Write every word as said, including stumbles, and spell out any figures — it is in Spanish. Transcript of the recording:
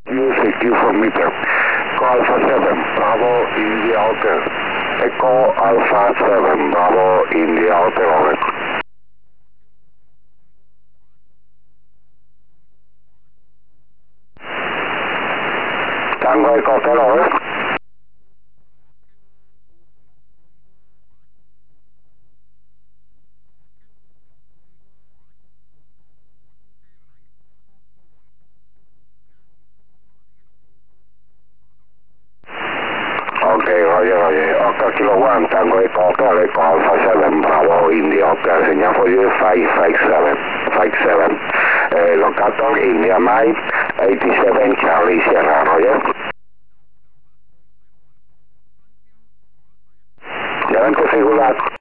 Use a Q for meter. Echo Alpha seven, Bravo, India Hotel. Echo Alpha seven, Bravo, India Hotel, over. Tango Echo Hotel, over. Okay, Roger, Roger. Oscar Kilo One, Tango Echo Hotel, Echo Alpha seven, Bravo, India Hotel. Señal for you five five seven. five seven. Uh, locator, India Mike, eighty-seven, Charlie Sierra, Roger.